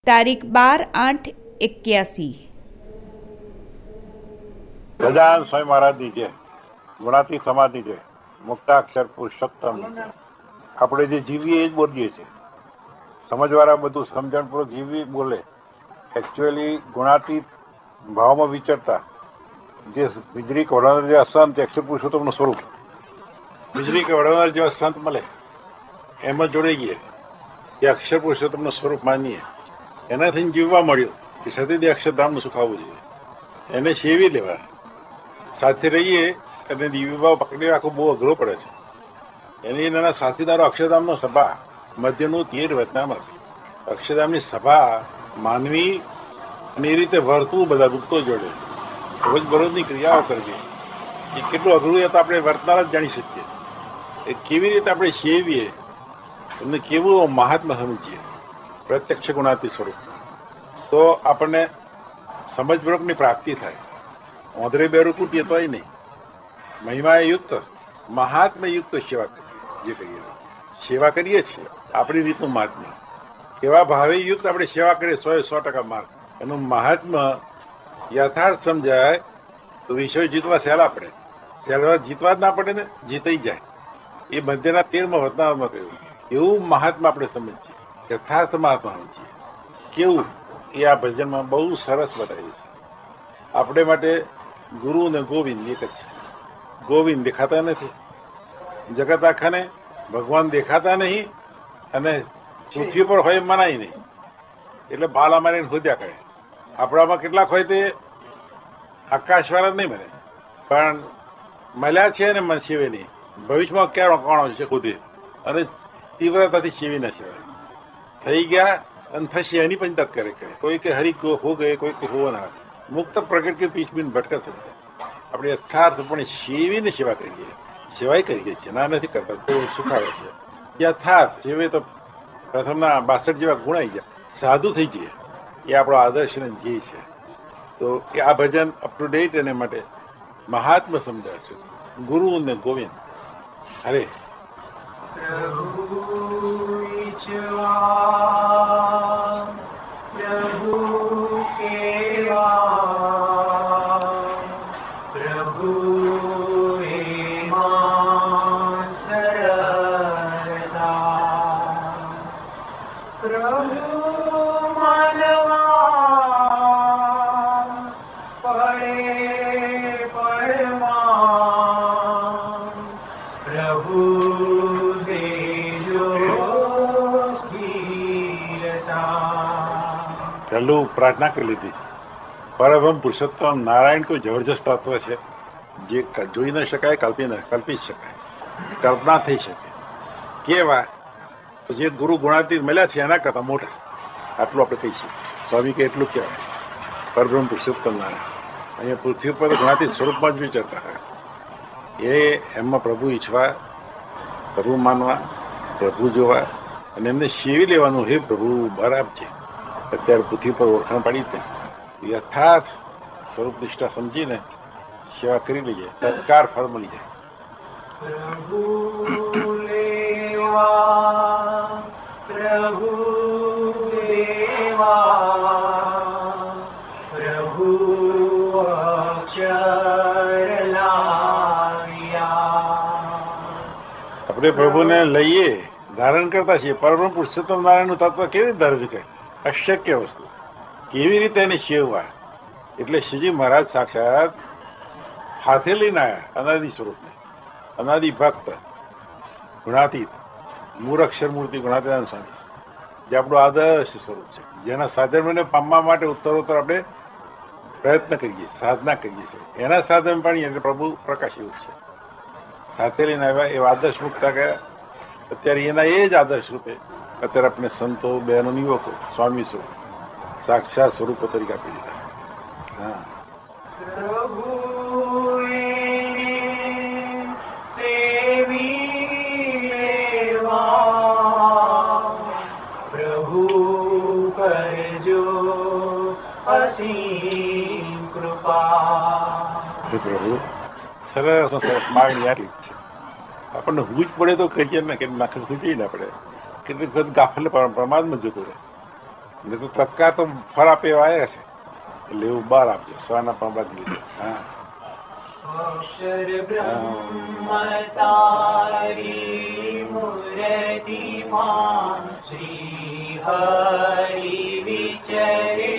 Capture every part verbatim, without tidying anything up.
તારીખ બાર આઠ એક્યાસી. સજાનંદ સ્વામી મહારાજની જય, ગુણાતીત સમાજની જય, મુક્તાક્ષર પુરુષોત્તમ. આપણે જે જીવીએ એ જ બોલીએ છીએ. સમજવાળા બધું સમજણપૂર્વક જીવી બોલે. એકચ્યુઅલી ગુણાતીત ભાવમાં વિચરતા જે વીજળી વડાવનાર જે સંત અક્ષર પુરુષોત્તમનું સ્વરૂપ, વીજળી કે વડાવનાર જેવા સંત મળે એમાં જોડાઈ ગયે એ અક્ષર પુરુષોત્તમનું સ્વરૂપ માનીએ. એનાથી જીવવા મળ્યું કે સતીદેવ અક્ષરધામનું સુખ આવવું જોઈએ. એને સેવી લેવા, સાથે રહીએ અને દિવ્ય ભાવ પકડી રાખવો બહુ અઘરો પડે છે. એની નાના સાથીદારો અક્ષરધામનો સભા મધ્યનું તીર વતનામાં અક્ષરધામની સભા માનવી અને એ રીતે વર્તવું બધા ગુપ્તો જોડે રોજબરોજની ક્રિયાઓ કરવી એ કેટલું અઘરું એ તો આપણે વર્તનાર જ જાણી શકીએ. એ કેવી રીતે આપણે સેવીએ એમને કેવું મહાત્મા સમજીએ પ્રત્યક્ષ ગુણાતી સ્વરૂપ તો આપણને સમજપૂર્વકની પ્રાપ્તિ થાય. ઓંધરે બેરું કૂટીએ તોય નહીં. મહિમા યુક્ત મહાત્મા યુક્ત સેવા કરીએ. જે કરીએ સેવા કરીએ છીએ આપણી રીતનું મહાત્મા કેવા ભાવે યુક્ત આપણે સેવા કરીએ સો સો ટકા માર્ગ એનું મહાત્મા યથાર્થ સમજાય તો વિષય જીતવા સહેલા પડે. સહેલા જીતવા જ ના પડે ને જીતાઈ જાય. એ મધ્યના તેરમાં વતનામાં કહ્યું એવું મહાત્મા આપણે સમજીએ, યથાર્થ મહાત્મા સમજીએ. કેવું એ આ ભજનમાં બહુ સરસ બતાવ્યું છે. આપણે માટે ગુરુ અને ગોવિંદ એક જ છે. ગોવિંદ દેખાતા નથી, જગત આખાને ભગવાન દેખાતા નહીં અને પૃથ્વી પર હોય એમ મનાય નહીં. એટલે બાલા મારીને ખોદ્યા કરે. આપણામાં કેટલાક હોય તે આકાશવાળા નહીં મને પણ મળ્યા છે ને મને સેવે નહીં. ભવિષ્યમાં ક્યાં કોણ છે ખુદે અને તીવ્રતાથી સેવી ના સેવાય. થઈ ગયા અને થશે એની પણ તત્ કરે કરે. કોઈ કે હરી હો ગયે, કોઈ કે હો ના. મુક્ત પ્રગટ કે પીછ બીન ભટકા થતા આપણે યથાર્થપણે સેવીને સેવા કરીએ. સેવાય કરીએ છીએ, ના નથી કરતા તો સુખાવે છે. યથાર્થ સેવે તો પ્રથમના બાસઠ જેવા ગુણ આવી ગયા, સાધુ થઈ જઈએ. એ આપણો આદર્શ અને ધ્યેય છે. તો એ આ ભજન અપ ટુ ડેટ એને માટે મહાત્મા સમજાશે. ગુરુ અને ગોવિંદ. અરે પહેલું પ્રાર્થના કરી લીધી. પરબ્રહ્મ પુરુષોત્તમ નારાયણ કોઈ જબરજસ્ત તત્વ છે જે જોઈ ન શકાય, કલ્પી ન કલ્પી શકાય, કલ્પના થઈ શકે. કેવા જે ગુરુ ગુણાતીત મળ્યા છે એના કરતા મોટા. આટલું આપણે કહીશું. સ્વામી કે એટલું કહેવાય પરબ્રહ્મ પુરુષોત્તમ નારાયણ. અહીંયા પૃથ્વી પર ગુણાતીત સ્વરૂપમાં જ વિચારતા હોય. એ એમાં પ્રભુ ઈચ્છવા, પ્રભુ માનવા, પ્રભુ જોવા અને એમને સેવી લેવાનું. હે પ્રભુ બરાબર છે. અત્યારે પૃથ્વી પર ઓળખાણ પાડી દે યથાર્થ સ્વરૂપ નિષ્ઠા સમજીને સેવા કરી લઈએ, તત્કાર ફળ મળી જાય. પ્રભુ દેવા પ્રભુ આપણે પ્રભુને લઈએ, ધારણ કરતા છીએ. પરબ્રહ્મ પુરુષોત્તમ નારાયણનું તત્વ કેવી રીતે ધારણ શકે? અશક્ય વસ્તુ. કેવી રીતે એને સેવવા? એટલે શ્રીજી મહારાજ સાક્ષાત હાથે લઈને આવ્યા અનાદિ સ્વરૂપને. અનાદિ ભક્ત ગુણાતીત મૂળઅક્ષર મૂર્તિ ગુણાતીત સ્વામી જે આપણું આદર્શ સ્વરૂપ છે, જેના સાધનોને પામવા માટે ઉત્તરોત્તર આપણે પ્રયત્ન કરીએ, સાધના કરીએ છીએ. એના સાધન પણ એટલે પ્રભુ પ્રકાશ એવું છે. સાથે લઈને આવ્યા એવા આદર્શ મુક્તા ગયા. અત્યારે એના એ જ આદર્શ રૂપે અત્યારે આપણે સંતો, બહેનો, યુવકો સ્વામી સ્વરૂપ સાક્ષાત સ્વરૂપો તરીકે આપી દીધા. હા પ્રભુ કરજો અસીમ કૃપા. પ્રભુ સરસ સરસ માગણી આટલી જ છે. આપણને હુજ પડે તો કહીએ ને કે નાખે હુજે ને આપણે કેટલીક વખત ગાફલે પ્રમાદમાં જતું રહે. એટલે તો તત્કાળ તો ફળ આપે એવા આવ્યા છે એટલે એવું બાર આપજો સ્વાના પણ બાદ લીધો. હા અક્ષર બ્રહ્મ તારી મૂર્તિમાં શ્રી હરિ વિચરે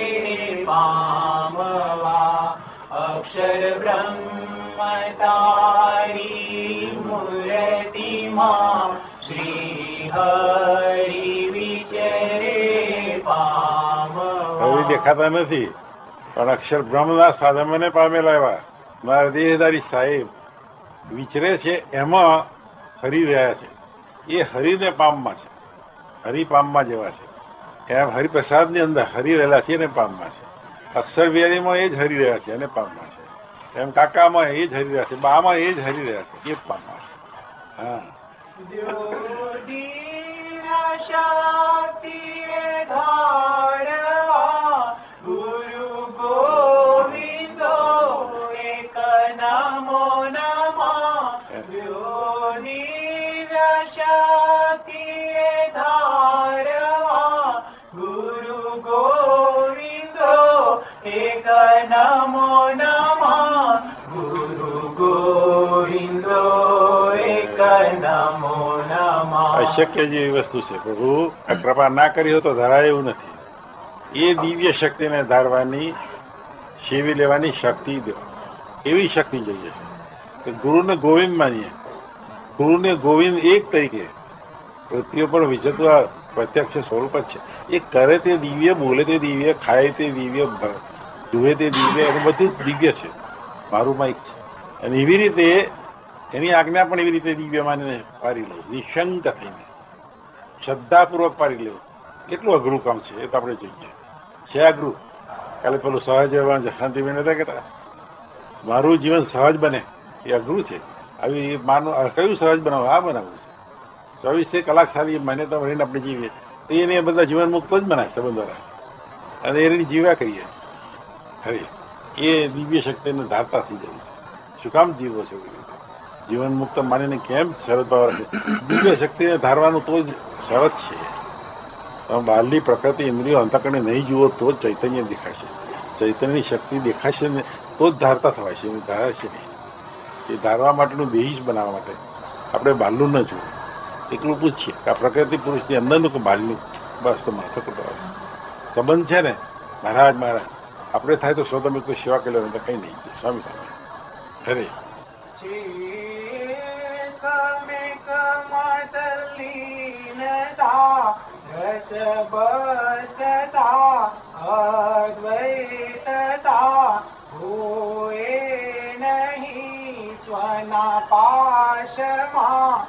પામવા. અક્ષર બ્રહ્મ તારી મૂર્તિમાં શ્રી હરિ વિચરે પામવા. હવે દેખાતા નથી પણ અક્ષર બ્રહ્મના સાધમને પામેલા એવા મારા દેહધારી સાહેબ વિચરે છે એમાં હરી રહ્યા છે. એ હરિને પામમાં છે, હરિ પામમાં જેવા છે એમ હરિપ્રસાદની અંદર હરી રહેલા છે એને પામમાં છે. અક્ષર વેરીમાં એ જ હરી રહ્યા છે એને પામમાં છે. એમ કાકામાં એ જ હરી રહ્યા છે, બામાં એ જ હરી રહ્યા છે એ જ પામમાં છે. હા ગુરુ ગોવિંદો એક નમો નમઃ. શક્તિ ધારવા ગુરુ ગોવિંદો એક નમો નમઃ. ગુરુ ગોવિંદો એક નમો નમઃ. અશક્ય જેવી વસ્તુ છે. પ્રભુ કૃપા ના કરી હોય તો ધરાય એવું નથી. એ દિવ્ય શક્તિને ધારવાની, સેવી લેવાની શક્તિ દો એવી શક્તિ જોઈએ છે કે ગુરુને ગોવિંદ માનીએ. ગુરુને ગોવિંદ એક તરીકે પૃથ્વી પર વિચરતું પ્રત્યક્ષ સ્વરૂપ જ છે. એ કરે તે દિવ્ય, બોલે તે દિવ્ય, ખાય તે દિવ્ય, જુએ તે દિવ્ય, એનું બધું જ દિવ્ય છે. મારું માઇક છે અને એવી રીતે એની આજ્ઞા પણ એવી રીતે દિવ્ય માનીને પારી લે, નિશંક થઈને શ્રદ્ધાપૂર્વક પારી લેવું. કેટલું અઘરું કામ છે એ તો આપણે જોઈએ છે. અઘરું કાલે પેલું સહજ શાંતિબેન હતા કહેતા મારું જીવન સહજ બને એ અઘરું છે. આવી માનું કયું સહજ બનાવવું? આ બનાવવું છે. ચોવીસે કલાક સારી માન્યતા મળીને આપણે જીવીએ તો એને બધા જીવન મુક્ત જ બનાય સંબંધ દ્વારા અને એની જીવ્યા કરીએ. હવે એ દિવ્ય શક્તિને ધારતા થઈ જાય છે. શું કામ જીવો છે? જીવન મુક્ત માનીને કેમ શરત ભાવ રાખે? દિવ્ય શક્તિને ધારવાનું તો જ શરત છે. બહારની પ્રકૃતિ ઇન્દ્રિયો અંતકરણે નહીં જુઓ તો જ ચૈતન્ય દેખાશે. ચૈતન્યની શક્તિ દેખાશે ને તો જ ધારતા થવાય છે, ધારાશે નહીં. એ ધારવા માટેનું દેહ જ બનાવવા માટે આપણે બહારનું ન જોવું. એટલું પૂછીએ કે આ પ્રકૃતિ પુરુષની અંદરનું કે બહારનું, બસ તો માથે કરાવે સંબંધ છે ને. મહારાજ મહારાજ આપણે થાય તો સ્વતંત્ર તો સેવા કરી લે, કઈ નહીં છે. સ્વામી સ્વામી ખરે રસ બસતા અદ્વૈતતા હોએ નહીં સ્વના પાશમાં.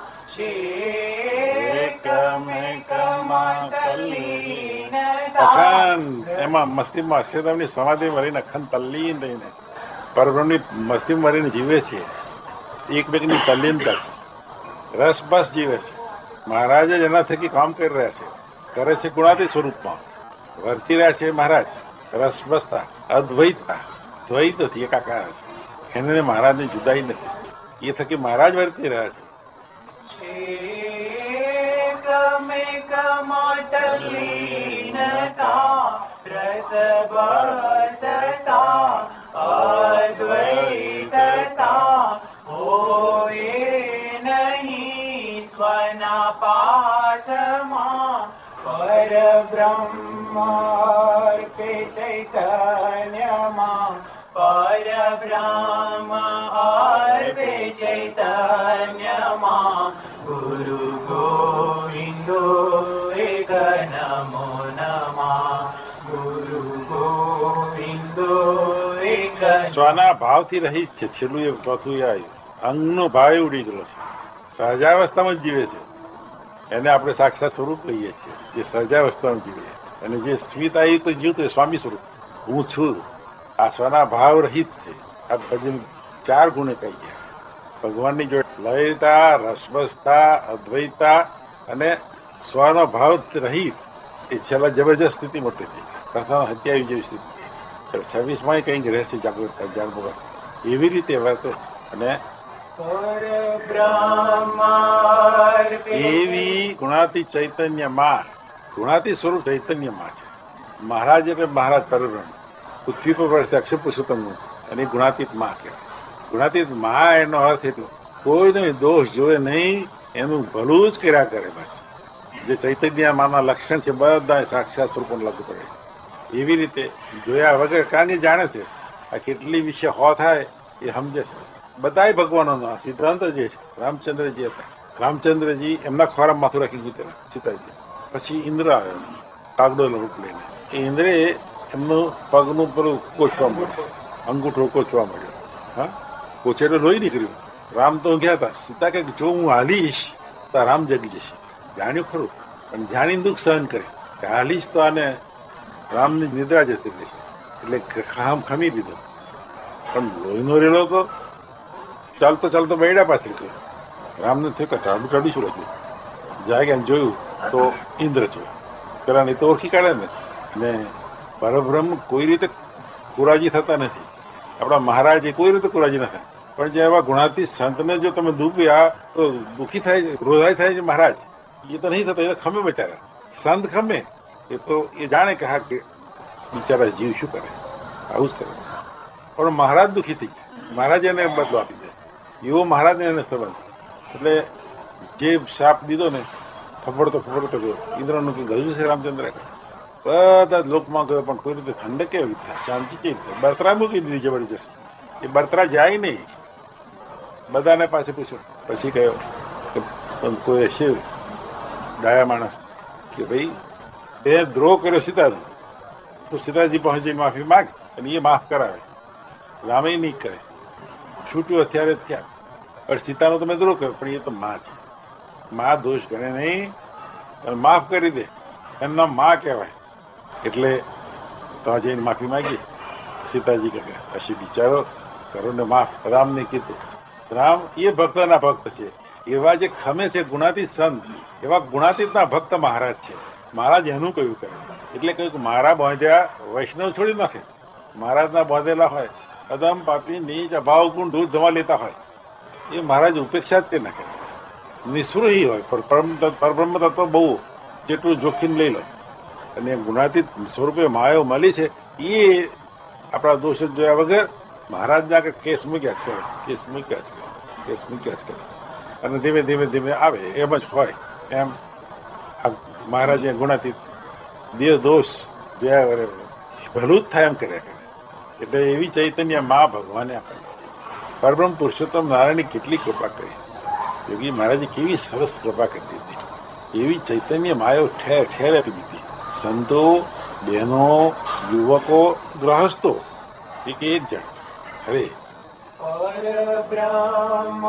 એમાં મસ્તીમાં અક્ષરધામની સમાધિ મરીને અખંડ તલ્લીન રહીને પરબ્રહ્મની મસ્તી મરીને જીવે છે. એકબીજાની તલ્લીનતા છે, રસ બસ જીવે છે. મહારાજ જ એના થકી કામ કરી રહ્યા છે, કરે છે ગુણાતીત સ્વરૂપમાં વર્તી રહ્યા છે. મહારાજ રસ બસતા અદ્વૈતતા દ્વૈત નથી, એકાકાર છે. એને મહારાજની જુદાઈ નથી, એ થકી મહારાજ વર્તી રહ્યા છે. રસ બસતા અદ્વૈતતા હોએ નહીં સ્વના પાશમાં. પરબ્રહ્મ અર્પે ચૈતન્યમાં, પરબ્રહ્મ અર્પે ચૈતન્યમાં. ગુરુ ગોવિંદો એક નમો નમઃ. ગુરુ ગોવિંદો એક. સ્વના ભાવથી રહિત છે. છેલ્લું એ ચોથું એ આવ્યું. અંગનો ભાવ ઉડી ગયેલો છે, સહજાવસ્થામાં જ જીવે છે. એને આપણે સાક્ષાત સ્વરૂપ કહીએ છીએ, જે સહજાવસ્થામાં જીવે. અને જે સ્મિત આવી તો જીવતું એ સ્વામી સ્વરૂપ, હું છું. આ સ્વના ભાવ રહિત છે. આ ભજન ચાર ગુણે કહી ગયા ભગવાનની જોડે: લયતા, રસબસતા, અદ્વૈતા અને સ્વનો ભાવ રહિત. એ છેલ્લા જબરજસ્ત સ્થિતિ મોટી થઈ. કથા હત્યાવી જેવી સ્થિતિ. છવ્વીસ માં કંઈક રહેશે જાગૃતતા જાણવું એવી રીતે વર્તે. અને એવી ગુણાતી ચૈતન્યમાં, ગુણાતી સ્વરૂપ ચૈતન્યમાં છે. મહારાજ એટલે મહારાજ પરબ્રહ્મ, પૃથ્વી પર વર્ષે અક્ષર પુરુષોત્તમનું, અને ગુણાતીત મા કહેવાય. ગુણાતીત મા એનો અર્થ એટલો કોઈનો દોષ જોવે નહીં, એનું ભલું જ કર્યા કરે. બસ જે ચૈતન્ય માના લક્ષણ છે બધા સાક્ષાત સ્વરૂપ લાગુ પડે. એવી રીતે જોયા વગર કારણ એ જાણે છે આ કેટલી વિશે હો થાય એ સમજે છે. બધાય ભગવાનોના સિદ્ધાંત જે છે, રામચંદ્રજી હતા, રામચંદ્રજી એમના ખોરાક માથું રાખી ગયું સીતાજી. પછી ઇન્દ્ર આવ્યો કાગડો રૂપ લઈને. એ ઇન્દ્રે એમનું પગનું પેલું કોચવા મળ્યું, અંગૂઠો કોચવા મળ્યો. હા, કોચે તો લોહી નીકળ્યું. રામ તો ગયા હતા. સીતા કે જો હું હાલીશ તો રામ જગી જશે. જાણ્યું ખરું, પણ જાણીને દુઃખ સહન કરે કે હાલીશ તો આને રામની નિદ્રા જતી રહેશે, એટલે ખામ ખમી દીધો. પણ લોહીનો રેલો તો ચાલતો ચાલતો બૈડા પાછળ ગયો. રામને થયું કે ટાડું ટાડું શું લખ્યું. જાગ્યા જોયું તો ઇન્દ્ર જોયું. પેલા નહીં તો ઓળખી કાઢે ને. ને પરબ્રહ્મ કોઈ રીતે કુરાજી થતા નથી. આપણા મહારાજ એ કોઈ રીતે કુરાજી ના થાય. પણ જે એવા ગુણાતીત સંતને જો તમે દુભ્યા તો દુઃખી થાય છે, ક્રોધાય થાય છે. મહારાજ એ તો નહીં થતા, એ તો ખમે બચારા. સંત ખમે એ તો એ જાણે કે હા કે બિચારા જીવ શું કરે, આવું જ કરે. પણ મહારાજ દુઃખી થઈ ગયા. મહારાજ એને બદલો આપી દે એવો મહારાજને એને સંબંધ. એટલે જે શાપ દીધો ને ફફડતો ફફડતો ગયો ઇન્દ્રનું કે ગયું છે રામચંદ્ર બધા જ લોકમાં ગયો, પણ કોઈ રીતે ઠંડક કેવી રીતે, શાંતિ કેવી રીતે. બળતરા મૂકી દીધી જબરજસ્ત. એ બળતરા જાય નહીં. બધાને પાસે પૂછ્યો. પછી કહ્યો કે કોઈ હશે ડાયા માણસ કે ભાઈ બે દ્રોહ કર્યો સીતાજી, તો સીતાજી પહોંચી માફી માગ અને એ માફ કરાવે. રામે નહીં કરે, છૂટ્યું અત્યારે થયા. પણ સીતાનો તમે દ્રોહ કર્યો, પણ એ તો માં છે. માં દોષ ગણે નહીં અને માફ કરી દે. એમના માં કહેવાય. એટલે તો જઈને માફી માગી. સીતાજી કહે પછી બિચારો કરો ને માફ. રામને કીધું. રામ એ ભક્તના ભક્ત છે. એવા જે ખમે છે ગુણાતીત સંત, એવા ગુણાતીતના ભક્ત મહારાજ છે. મહારાજ એનું કયું કરે. એટલે કહ્યું કે મારા બાંધ્યા વૈષ્ણવ છોડી નાખે. મહારાજના બાંધેલા હોય અદમ પાપી નીચ અભાવ ગુણ દૂર ધવા લેતા હોય એ મહારાજ ઉપેક્ષા જ કરી નાખે. નિસ્પૃહી હોય. પરબ્રહ્મ તત્વ બહુ જેટલું જોખીમ લઈ લો. અને ગુણાતીત સ્વરૂપે માયો મળી છે એ આપણા દોષ જોયા વગર મહારાજને આગળ કેસ મૂક્યા જ કરે, કેસ મૂક્યા જ કરે, કેસ મૂક્યા જ કરે. અને ધીમે ધીમે ધીમે આવે એમ જ હોય. એમ મહારાજે ગુણાતીત દેહ દોષ જોયા વગર ભલું જ થાય એમ કર્યા કરે. એટલે એવી ચૈતન્ય મા ભગવાને આપણે પરબ્રહ્મ પુરુષોત્તમ નારાયણની કેટલી કૃપા કરી. યોગી મહારાજે કેવી સરસ કૃપા કરી દીધી. એવી ચૈતન્ય માયો ઠેર ઠેર આપી દીધી. સંતો, બહેનો, યુવકો, ગૃહસ્થો એક એક જણ. અરે પરબ્રહ્મ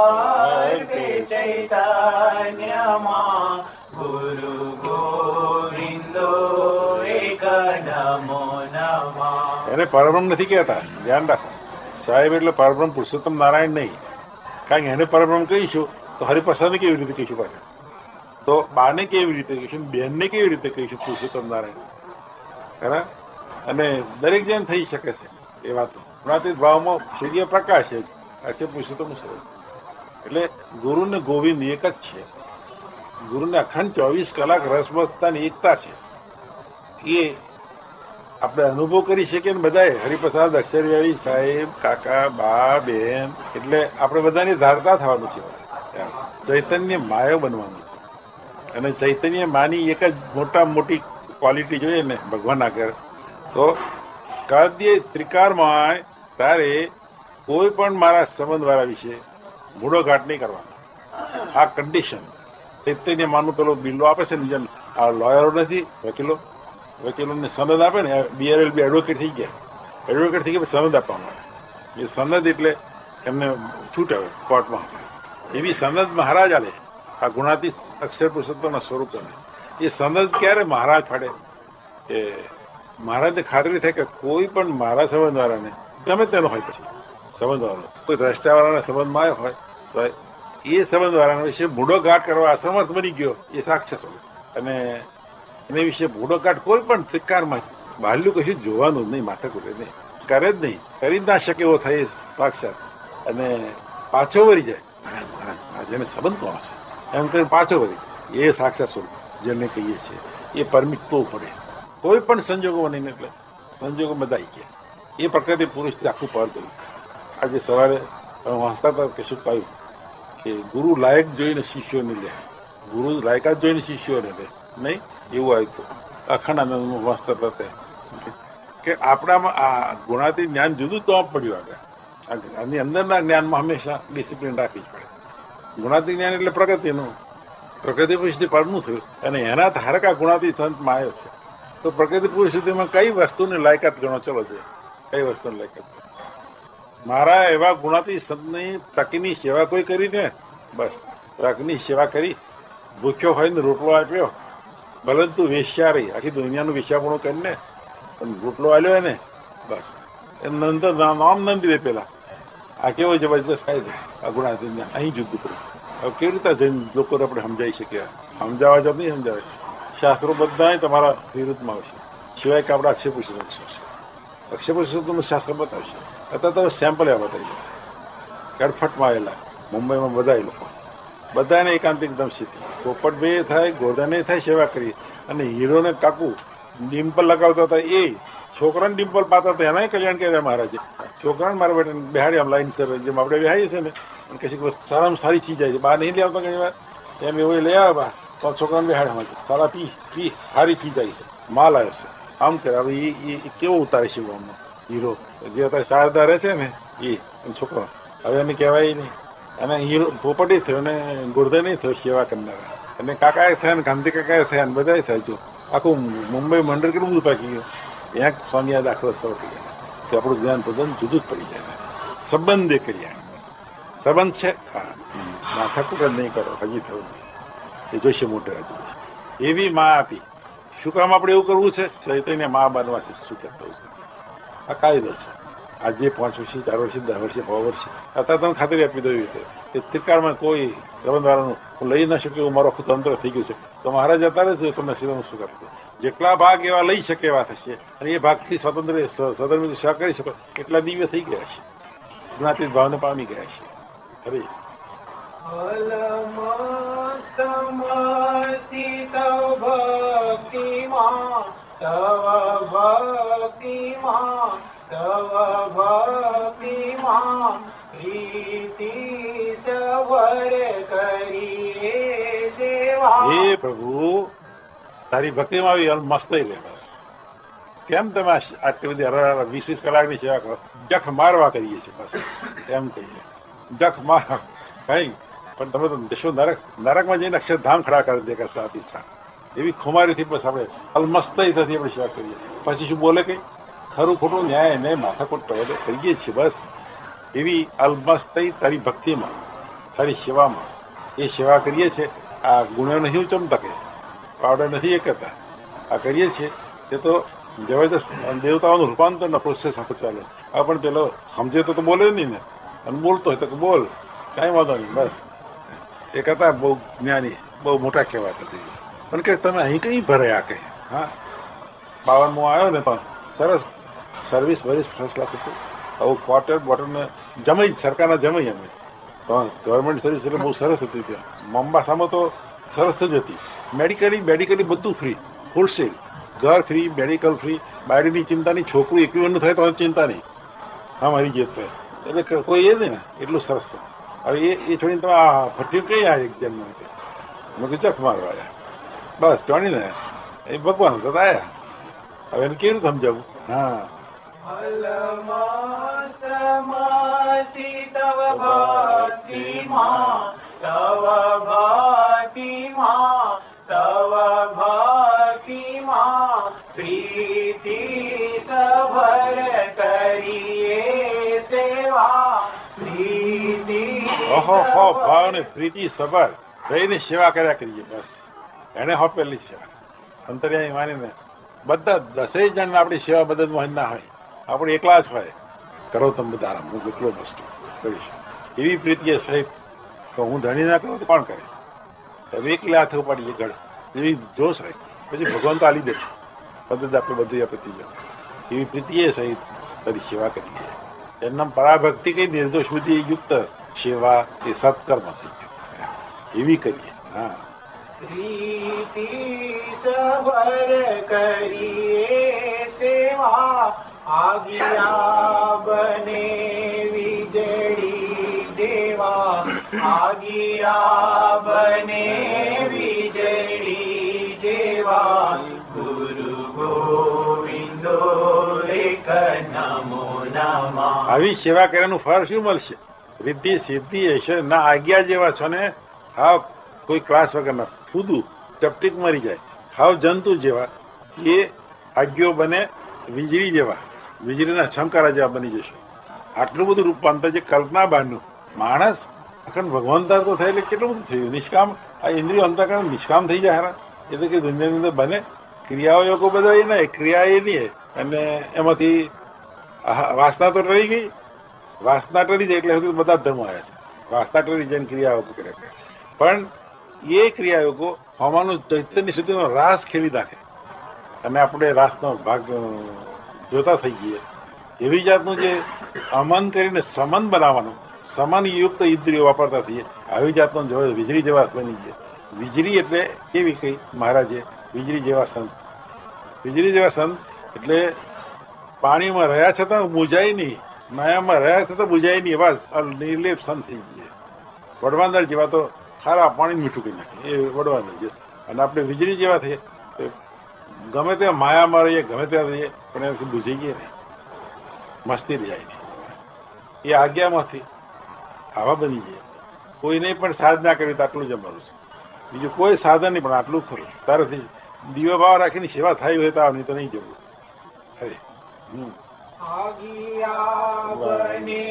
ચૈતન્યમાં ગુરુ ગોવિંદો એક નમો નમઃ. એને પરબ્રહ્મ નથી કહેતા, ધ્યાન રાખો સાહેબ. એટલે પરબ્રહ્મ પુરુષોત્તમ નારાયણ નહીં. કારણ કે એને પરબ્રહ્મ કહીશું તો હરિપ્રસાદને કેવી રીતે કહીશું પાછા, તો બાને કેવી રીતે કહીશું, બેનને કેવી રીતે કહીશું પુરુષોત્તમ નારાયણ. ખરા. અને દરેક જણ થઈ શકે છે એ વાતો. ગુણાતીત ભાવમાં સૂર્ય પ્રકાશ છે, અક્ષર પુરુષોત્તમ સ્વરૂપ. એટલે ગુરુ ને ગોવિંદ એક જ છે. ગુરુને અખંડ ચોવીસ કલાક રસમસતાની એકતા છે. એ આપણે અનુભવ કરી શકીએ ને બધાએ. હરિપ્રસાદ, અક્ષરવ્યાળી સાહેબ, કાકા, બા, બેન, એટલે આપણે બધાની ધારતા થવાનું છે. ચૈતન્ય માયો બનવાનું છે. અને ચૈતન્ય માની એક જ મોટા મોટી ક્વોલિટી જોઈએ ને ભગવાન આગળ, તો કાદ્ય ત્રિકારમાં તારે કોઈ પણ મારા સંબંધવાળા વિશે મૂળો ઘાટ નહીં કરવાનો. આ કન્ડિશન ચૈતન્ય માનું પેલો બિલ્લો આપે છે ને, જેમ આ લોયરો નથી વકીલો, વકીલોને સનદ આપે ને, બીઆરએલ બી એડવોકેટ થઈ ગયા, એડવોકેટ થઈ ગયા સનદ આપવામાં આવે. એ સનદ એટલે એમને છૂટ આવે કોર્ટમાં. એવી સનદ મહારાજ આલે આ ગુણાતીત અક્ષર પુરુષોત્તમના સ્વરૂપ. એ સનદ ક્યારે મહારાજ ફાડે કે મહારાજને ખાતરી થાય કે કોઈ પણ મારા સંબંધવાળાને ગમે તેનો હોય, પછી સંબંધવાળો કોઈ દ્રષ્ટાવાળાના સંબંધમાં આવ્યો હોય તો એ સંબંધવાળાના વિશે મૂળો ઘાટ કરવા અસમર્થ બની ગયો એ સાક્ષાત હોય. અને એને વિશે મૂળો ઘાટ કોઈ પણ ત્રિકારમાં બહારલું કશું જોવાનું નહીં, માથાકૂટે નહીં, કરે જ નહીં, કરી જ ના શકે એવો થાય સાક્ષાત. અને પાછો વળી જાય, જેને સંબંધ કોણ છે એમ કરીને પાછો વળી જાય. એ સાક્ષાત સ્વરૂપ જેને કહીએ છીએ એ પરમિટ તો પડે. કોઈ પણ સંજોગો બનીને એટલે સંજોગો બધા આવી ગયા. એ પ્રકૃતિ પુરુષથી આખું પાર કર્યું. આજે સવારે વાંચતા હતા કશું કહ્યું કે ગુરુ લાયક જોઈને શિષ્યોને લે, ગુરુ લાયકાત જોઈને શિષ્યોને લે નહીં, એવું આવ્યું હતું. અખંડ આનંદ વાંચતા હતા કે આપણામાં આ ગુણાતી જ્ઞાન જુદું તો પડ્યું. આગળ આની અંદરના જ્ઞાનમાં હંમેશા ડિસિપ્લિન રાખવી જ પડે. ગુણાતી જ્ઞાન એટલે પ્રગતિનું, પ્રગતિ પુરુષથી પરનું થયું અને એના ધારક આ ગુણાતી સંતમાં આવ્યો છે. તો પ્રગતિ પુરુષ સુધીમાં કઈ વસ્તુની લાયકાત ગણો? ચલો છે કઈ વસ્તુની લાયકાત? મારા એવા ગુણાતી સંતની તકની સેવા કોઈ કરી ને, બસ તકની સેવા કરી, ભૂખ્યો હોય ને રોટલો આપ્યો, ભલે તું વેશ્યા રહી, આખી દુનિયાનું વેશ્યાપણું કરીને પણ રોટલો આલ્યો ને, બસ એ નંદ નામ નંદ દે પેલા. આ કેવો જબરજસ્ત કાયદો આ ગુણાતી અહીં જુદું કર્યું. હવે કેવી રીતે જઈને લોકોને આપણે સમજાવી શકીએ? સમજાવવા જ નહીં સમજાવે. શાસ્ત્રો બધા તમારા વિરુદ્ધમાં આવશે, સિવાય કે આપણે અક્ષયપુરુષ આવશે. અક્ષયપુરુષ તમને શાસ્ત્ર બતાવશે. અત્યારે તમે સેમ્પલ એવા બતાવી કડફટમાં આવેલા મુંબઈમાં બધા લોકો, બધાને એકાંતિક એકદમ સ્થિતિ. પોપટ બે થાય, ગોરધાને થાય, સેવા કરી. અને હીરોને કાકુ ડિમ્પલ લગાવતા હતા, એ છોકરાને ડિમ્પલ પાતા હતા, એના કલ્યાણ કર્યા મહારાજે. છોકરાને મારા બેટા બિહારી આમ લાઈન સર જેમ આપણે બિહારીએ છીએ ને, કશી સારામાં સારી ચીજ આવી છે, બહાર નહીં લઈ આવતા ઘણી વાર, એમ એવું લઈ આવે બા તો છોકરાને બિહાડે સારા પી પી સારી ચીજ આવી છે, માલ આવ્યો છે, આમ કરે. હવે એ કેવો ઉતારે છે ગામમાં હીરો જે અત્યારે શારદા રહે છે ને, એ છોકરો હવે એને કહેવાય નહીં. અને હીરો પોપટી થયો ને ગુર્દે નહીં થયો સેવા કરનારા, અને કાકાએ થયા ને ગાંધી કાકાએ થયા ને બધા થાય. જો આખું મુંબઈ મંડળ કેટલું બધું પાકી ગયું. ત્યાં સ્વામિયા દાખલો સૌ થઈ ગયા. તો આપણું જ્ઞાન તદ્દન જુદું જ પડી જાય. સંબંધે કર્યા સંબંધ છે, હા માથાકૂટ જ નહીં કરો, હજી થયું એ જોઈશે મોટે હજુ. એવી માં આપી. શું કામ આપણે એવું કરવું છે? ચૈતન્ય માં બનવા છે. શું કહેતા છે? આ કાયદો છે. આજે પાંચ વર્ષે, ચાર વર્ષે, દસ વર્ષે, સો વર્ષે અત્યારે તમે ખાતરી આપી દઉં કે ત્રિકાળમાં કોઈ સંબંધવાળાનું હું લઈ ના શકું એવું મારું આખું તંત્ર થઈ ગયું છે. તો મહારાજ અત્યારે જ તમને સીધા શું કરશે? જેટલા ભાગ એવા લઈ શકે એવા થશે અને એ ભાગથી સ્વતંત્ર સ્વતંત્ર સેવા કરી શકો એટલા દિવ્ય થઈ ગયા છે, જ્ઞાતિત ભાવને પામી ગયા છે. હરે તવ ભક્તિમાં પ્રીતિ સવર કરીએ સેવા. હે પ્રભુ, તારી ભક્તિમાં આવી મસ્ત લે બસ. કેમ તમે આટલી બધી વીસ વીસ કલાકની સેવા કરો? જખ મારવા કરીએ છીએ બસ, એમ કહીએ જખ માર કઈ. પણ તમે તો દેશો નરક નરકમાં જઈને અક્ષરધામ ખડા કરી દે કરતા દિશા એવી ખુમારીથી બસ આપણે અલમસ્તઈ થતી આપણે સેવા કરીએ. પછી શું બોલે કઈ ખરું ખોટું ન્યાય ને માથાકૂટ ટવલે કરીએ છીએ બસ. એવી અલમસ્તઈ તારી ભક્તિમાં, તારી સેવામાં એ સેવા કરીએ છીએ. આ ગુણો નહીં ઉચમતા કે પાવડર નથી એ કરતા, આ કરીએ છીએ તે તો જબરદસ્ત દેવતાઓનું રૂપાંતરનો પ્રોસેસ આખો ચાલે. આ પણ પેલો સમજે તો બોલે નહીં ને, અને બોલતો હોય તો બોલ, કાંઈ વાંધો નહીં બસ. એ કરતા બહુ જ્ઞાની, બહુ મોટા કહેવાય હતી. પણ કે તમે અહીં કઈ ભરાયા કે? હા, બાવનમાં આવ્યો ને તો સરસ સર્વિસ વરિસ ફર્સ્ટ ક્લાસ હતું. આવું ક્વાર્ટર બોટરને જમાઈ સરકારના જમાઈ અમે તો ગવર્મેન્ટ સર્વિસ એટલે બહુ સરસ હતી. ત્યાં મોમ્બાસામાં તો સરસ જ હતી. મેડિકલી મેડિકલી બધું ફ્રી, હોલસેલ, ઘર ફ્રી, મેડિકલ ફ્રી, બાયડીની ચિંતા નહીં, છોકરું એકવીનું થાય તો ચિંતા નહીં. હા મારી જે થાય એટલે કોઈ એ નહીં ને, એટલું સરસ છે. હવે એ એ છોડીને તમે આ ફરતી કઈ આ એક જન્મ મેં કીધું જખ મારવા આવ્યા બસ જોણી ને એ ભગવાન તો આવ્યા. હવે એને કેવી રીતે સમજાવું? હા તવ ભક્તિમાં તવ ભક્તિમાં પ્રીતિ સભર કરીએ સેવા. પ્રીતિ ઓહો હો ભાવ ને પ્રીતિ સભર રહીને સેવા કર્યા કરીએ બસ. એને હોપેલી સેવા અંતર્યામી માનીને બધા દસેય જણ આપણી સેવા મદદમાં ના હોય, આપણે એકલા જ હોય. કરો તમે બધા આરામ, હું કેટલો વસ્તુ કરીશ. એવી પ્રીતિ સાહેબ તો હું ધણી ના કરું તો કોણ કરે? તમે એકલા હાથ ઉપાડીએ ગળ એવી જોશ હોય, પછી ભગવાન તો આલી દેશે મદદ. આપણે બધું આપતી જાય એવી પ્રીતિ એ સહિત બધી સેવા કરીએ. એમના પરાભક્તિ કઈ નિર્દોષ બુદ્ધિ યુક્ત સેવા એ સત્કર્મ થઈ ગયો, એવી કરીએ. હા પ્રીતિ સભર કરીએ આગિયા બને વીજળી જેવા આગિયા બને વીજળી જેવા ગુરુ ગોવિંદો એક નમો નમઃ. આવી સેવા કર્યાનું ફળ શું મળશે? રિદ્ધિ સિદ્ધિ હશે ના આજ્ઞા જેવા છો ને હાવ કોઈ ક્લાસ વગર ના ખુદું ચપટીક મરી જાય હાવ જંતુ જેવા એ આજ્ઞો બને વીજળી જેવા વીજળીના છમકારા જેવા બની જશે. આટલું બધું રૂપાંતર જે કલ્પના બહારનું માણસ અખંડ ભગવાન તાર તો થાય એટલે કેટલું બધું થયું નિષ્કામ. આ ઇન્દ્રિયો અંતઃકરણ નિષ્કામ થઈ જાય હારા એ તો કે દુનિયાની અંદર બને ક્રિયાઓ લોકો બધા એ ના ક્રિયા એ નહીં અને એમાંથી વાસના તો ટળી ગઈ. વાસના ટળી જાય એટલે બધા જ ધર્મો આવ્યા છે. વાસના ટળી જાય ક્રિયાઓ કરે પણ એ ક્રિયાયોગો હવાનું ચૈતન્ય સુધીનો રાસ ખેલી નાખે અને આપણે રાસનો ભાગ જોતા થઈ ગઈએ. એવી જાતનું જે અમન કરીને સમન બનાવવાનું સમન યુક્ત ઇન્દ્રિયો વાપરતા થઈએ આવી જાતનો વીજળી જેવા બની ગયા. વીજળી એટલે કેવી કઈ મહારાજે વીજળી જેવા સંત વીજળી જેવા સંત એટલે પાણીમાં રહ્યા છતાં બુજાય નહીં માયામાં રહ્યા છતાં બુજાય નહીં એવા નિર્લેપ સંત થઈ ગયા. વડવાંદર જેવા તો ખારા પાણી મીઠું કરી નાખે એ વડવાંદર છે અને આપણે વીજળી જેવા થઈએ ગમે ત્યાં માયામાં રહીએ ગમે ત્યાં રહીએ પણ એનાથી બુજી ગઈએ નહીં મસ્તી જાય નહીં. એ આજ્ઞામાંથી આવા બની જાય. કોઈને પણ સાધના કરવી તો આટલું જ અમારું છે. બીજું કોઈ સાધન નહીં પણ આટલું ખરું. તારાથી દીવા ભાવ રાખીને સેવા થાય હોય તો આવ નહીં તો નહીં જવું. અરે હમ આગિયા બને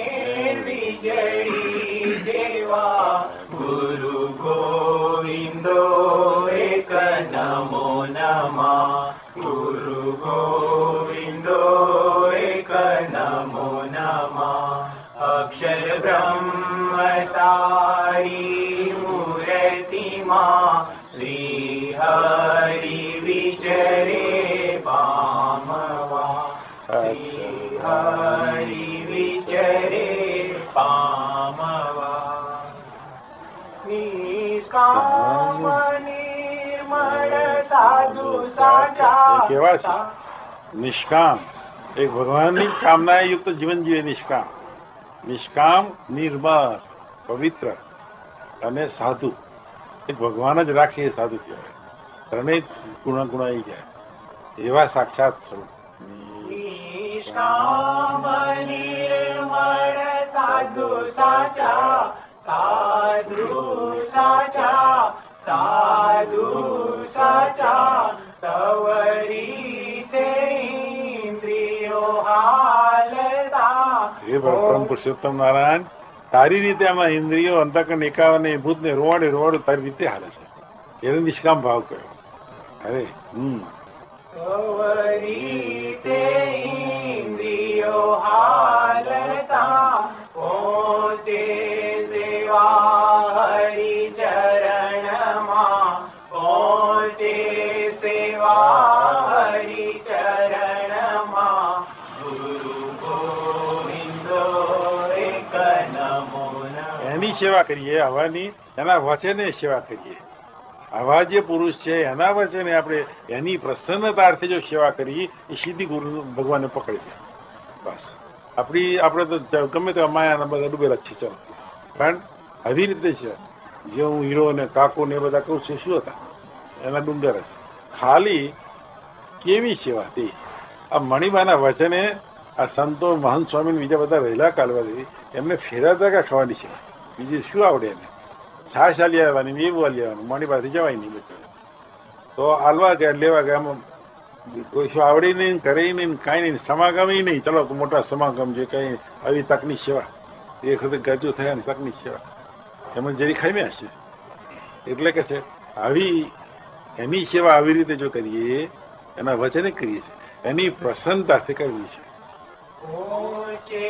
વીજળી જેવા ગુરુ ગોવિંદો એક નમો નમઃ. ગુરુ ગોવિંદો એક નમો નમઃ. અક્ષર બ્રહ્મ તારી મૂર્તિમાં શ્રી હરિ વિચરે પામવા. શ્રી હરિ વિચરે પામવા. નિષ્કામ નિર્મળ સાધુ સાચા કેવા છે નિષ્કામ એક ભગવાનની કામનાએ યુક્ત જીવન જીવે નિષ્કામ. નિષ્કામ નિર્મળ પવિત્ર અને સાધુ એક ભગવાન જ રાખે એ સાધુ કહેવાય. ત્રણેય ગુણ ગુણાઈ જાય એવા સાક્ષાત સ્વરૂપ. નિષ્કામ નિર્મળ સાધુ સાચા સાધુ સાચા સાધુ સાચા તવરી તે ઇન્દ્રિયો હાલતા. હે પરમ પુરુષોત્તમ નારાયણ તારી રીતે આમાં ઇન્દ્રિયો અંતકરણ એકાવન ભૂત ને રોવાડે રોવાડું તારી રીતે હાલે છે એને નિષ્કામ ભાવ કર્યો. અરે હમ તવરી તે ઇન્દ્રિયો હાલતા પહોંચે સેવા હરિ ચરણમાં. પહોંચે સેવા હરિ ચરણમાં. ગુરુ ગોવિંદો એક નમો નમઃ. એની સેવા કરીએ હવાની એના વચને સેવા કરીએ. આવા જે પુરુષ છે એના વચને આપણે એની પ્રસન્નતાર્થે જો સેવા કરીએ એ સીધી ગુરુ ભગવાનને પકડી દે. બસ આપણી આપણે તો ગમે તે માયાના બધા ડૂબેલા જ છે. ચાલો પણ આવી રીતે છે જે હું હીરો ને કાકો ને એ બધા કહું છું શું હતા એના ડુંગર હશે. ખાલી કેવી સેવા તે આ મણિબાના વચને આ સંતો મહંત સ્વામી બીજા બધા રહેલા કાલવા એમને ફેરાતા કા ખાવાની છે બીજી શું આવડે એને. છાશ આલી આવવાની એવું આલી આવવાનું મણિબાથી જવાય નહીં બધું તો આલવા ગયા લેવા ગયા આમાં કોઈ શું આવડી નહીં કરે નહીં કાંઈ નહીં સમાગમ નહીં. ચલો મોટા સમાગમ છે કઈ આવી તકની સેવા એ વખતે ગજુ થયા ને તકની સેવા એમાં જરી ખાઈ હશે એટલે કે છે આવી એની સેવા આવી રીતે જો કરીએ એના વચને કરીએ છીએ એની પ્રસન્નતાથી કરવી છે. પહોંચે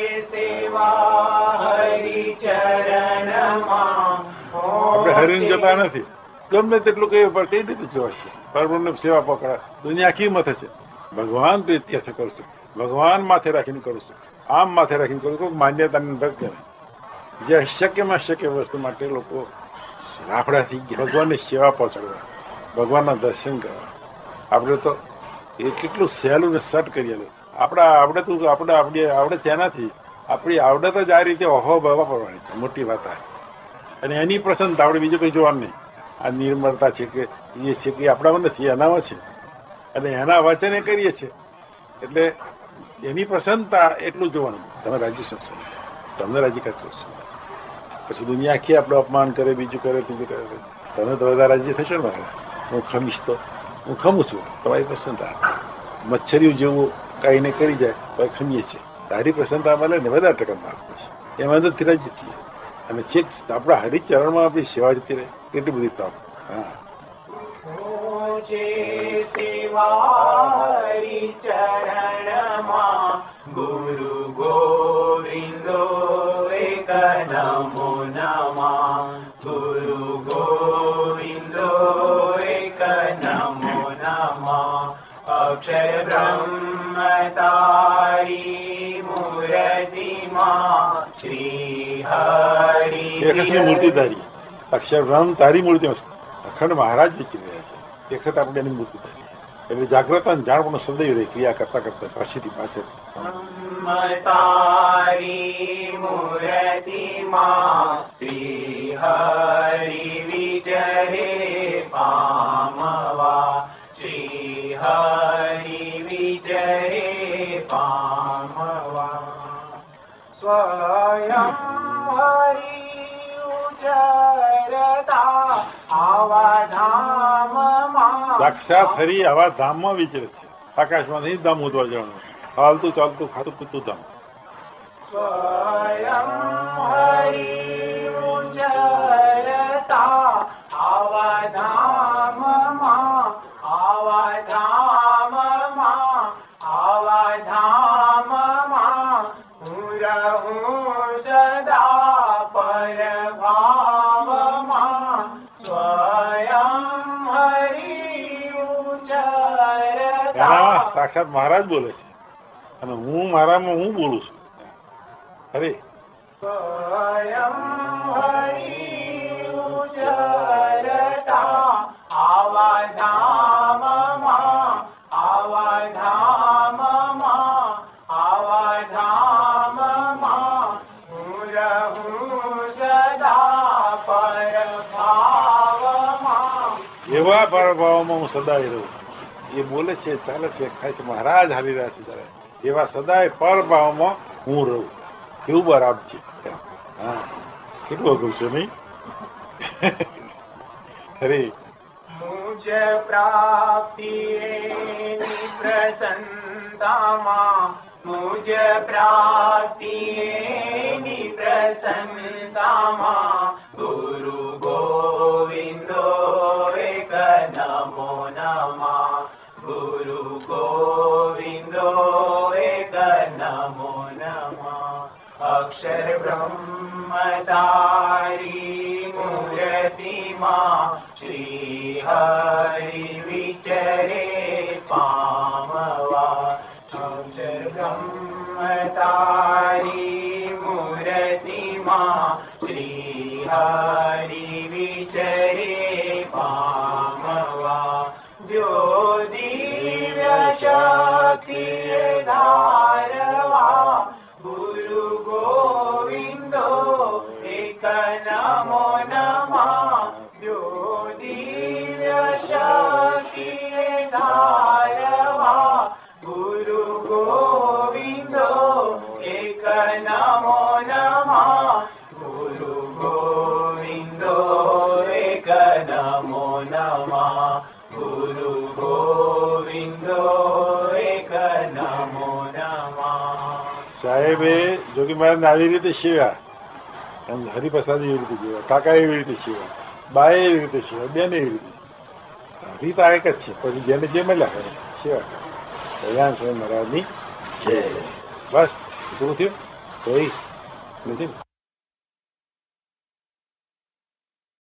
સેવા હરિ ચરણમાં. આપણે હરિને જતા નથી ગમે તેટલું કહીએ પણ કઈ રીતે જોવાશે પરબ્રહ્મ સેવા પકડા દુનિયા આખી મથે છે. ભગવાન તો ઇતિહાસ કરું છું ભગવાન માથે રાખીને કરું છું આમ માથે રાખીને કરું છું માન્યતાની અંદર કે જે અશક્યમાં શક્ય વસ્તુ માટે લોકો રાફડા થઈ ગયા ભગવાનની સેવા પહોંચાડવા ભગવાનના દર્શન કરવા. આપણે તો એ કેટલું સહેલું ને સટ કરીએ આપણા આવડત આપણે આપણી આવડત શેનાથી? આપણી આવડત જ આ રીતે ઓહો બવા પડવાની છે, મોટી વાત આ. અને એની પ્રસન્નતા આપણે બીજું કંઈ જોવાનું નહીં. આ નિર્મળતા છે કે એ છે કે આપણામાં નથી, એનામાં છે, અને એના વચને કરીએ છીએ એટલે એની પ્રસન્નતા એટલું જોવાનું. તમે રાજી શકશો, તમને રાજી કરશો. પછી દુનિયા આખી આપણું અપમાન કરે, બીજું કરે, બીજું કરે, તમે તો વધારે રાજી થશો ને. મારે હું ખમીશ તો હું ખમું છું, તમારી પ્રસન્નતા. મચ્છરીઓ જેવું કાંઈને કરી જાય તો ખમીએ છીએ. તારી પ્રસન્નતા મળે ને વધારે ટકા માર્ક છે, એમાં તો રાજી થઈએ. અને છેક આપણા હરિચરણમાં આપણી સેવા જતી રહે, કેટલી બધી પ્રાપ્ત. હા, ચરણમાં ગુરુ ગોવિંદો એક નમો નમઃ. ગુરુ ગોવિંદો એક નમો નમઃ. અક્ષર બ્રહ્મ તારી મૂર્તિમાં શ્રી હરિ એકસની મૂર્તિ તારી, અક્ષર બ્રહ્મ તારી મૂર્તિ અખંડ મહારાજ વિચરી રહ્યા છે. એક આપણે એની મૂર્તિ તારી એટલે જાગ્રત અને જાણપણું સદૈવ રહે, ક્રિયા કરતા કરતા પાછળથી પાછળ. તારી મૂર્તિમાં શ્રી હરિ વિચરે પામવા. શ્રી હરિ વિચરે પામવા. સ્વયં હરિ ઉચરતા આવા ધામમાં. સાક્ષાત હરી આવા ધામમાં વિચરે છે. આકાશમાંથી ધામ ઉદવા જવાનું, હાલતું ચાલતું ખાતું પીતું ધામ. સ્વયં હરિ ઉચરતા આવા ધામમાં. આવા ધામમાં. આવા ધામમાં હું રહું સદા પર ભાવમાં. સ્વયં હરિ એનામાં સાક્ષાત મહારાજ બોલે છે અને હું મારામાં હું બોલું છું. અરે સ્વયં હરિ ઉચરતા આવા ધામમાં. આવા ધામમાં. આવા ધામમાં હું રહું સદા પર ભાવમાં. એવા પરભાવમાં હું સદાય રહું. એ બોલે છે, ચાલે છે, ખાય છે, મહારાજ હાલી રહ્યા છે, ચાલે એવા સદાય પરભાવમાં હું રહું. કેવું બરાબર છે. હા, કેટલું અઘરું છે નહીં? અરે મુજ પ્રાપ્તિ પ્રસન્નતામાં. મુજ પ્રાપ્તિ પ્રસન્નતામાં. ગુરુ ગોવિંદો એક નમો નમઃ. ગુરુ ગોવિંદો એક નમો નમઃ. અક્ષર બ્રહ્મ તારી મૂર્તિમાં શ્રી હરિ વિચરે પામવા. અક્ષર બ્રહ્મ તારી મૂર્તિમાં શ્રી હરિ વિચરે પામવા. જો દિવ્ય શક્તિ ધારવા. ગુરુ ગોવિંદો એક નમો નમઃ. જો દિવ્ય શક્તિ ધારવા. ગુરુ ગોવિંદો એક નમો નમઃ. ગુરુ ગોવિંદો એક નમો નમઃ. ગુરુ ગોવિંદો એક નમો નમઃ. સાહેબે જોગી મહારાજ આવી રીતે શિવ્યા, હરિપ્રસાદ એવી રીતે શિવ્યા, કાકા એવી રીતે શિવ્યા, બાએ એવી રીતે શિવ્યા, બેન એવી રીતે. રીત આ એક જ છે, પછી જેને જે મળ્યા કરે શિવ્યા. કલ્યાણ સ્વામી મહારાજની છે. બસ પૂરું થયું કોઈ નથી.